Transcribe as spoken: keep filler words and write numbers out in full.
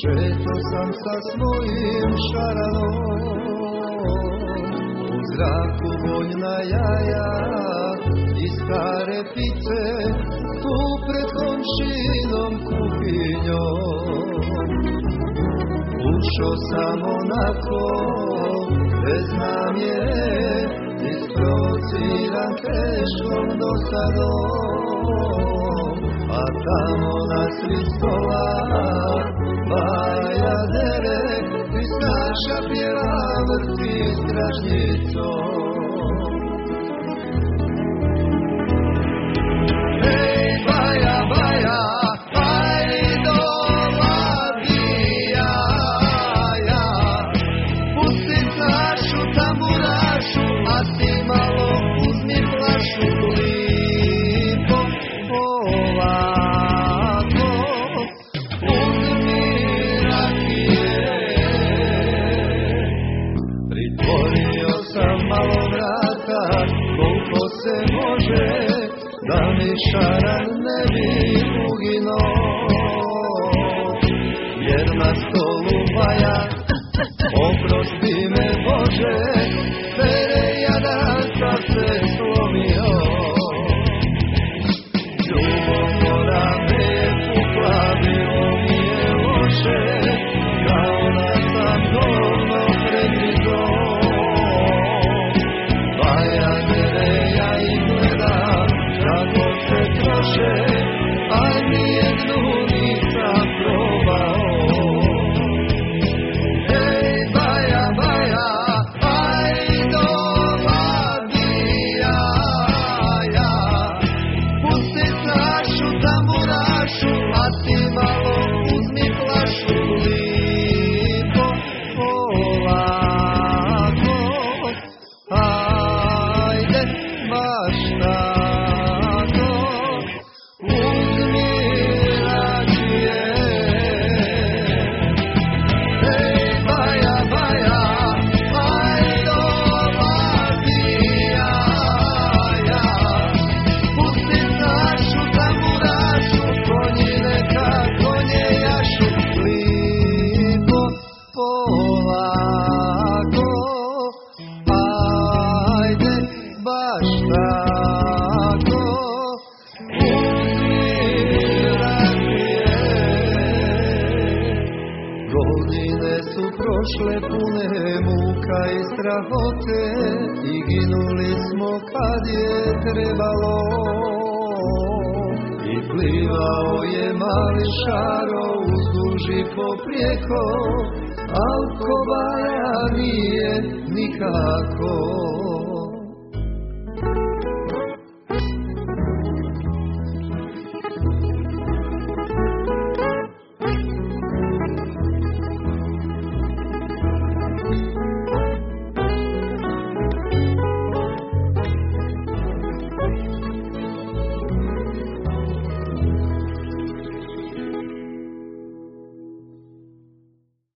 Šeto sam sa svojim šaranom, u zraku voljna jaja i stare pice, tu pred komšinom kuhinjom. Ušao sam onako, bez namjere, isprovociran teškom dosadom, a tamo na sred stola Baja dere, pistaša pjeva vrti stražnjicom. Hej, Baja, Baja, aj dolazi jaja, pusti našu tamburašu, a ti malo uzmi flašu lipo polako, uzmi rakije. Pritvorio sam malo vrata, koliko se može, da mi šaran ne bi uginuo, jer na stolu Baja, oprosti me Bože, pere jadan sad se slomio. Ljubomora me je pukla, bilo mi je loše, kao da sam govno pregrizo. Baja dere, ja ih gledam, kako se troše, aj mi jednu nisam probao. Hej, Baja, Baja, aj dolazi jaja, pusti našu tamburašu, a ti malo uzmi flašu lipo polako, ajde baš tako, uzmi rakije. Hej, Baja, Baja, aj dolazi jaja, pusti našu tamburašu, konji neka konje jašu, lipo polako, ajde baš tako, uzmi rakije. Godine su prošle pune muka i strahote, i ginuli smo kad je trebalo, i plivao je mali šaro uzduž i poprijeko, al ko Baja nije nikako.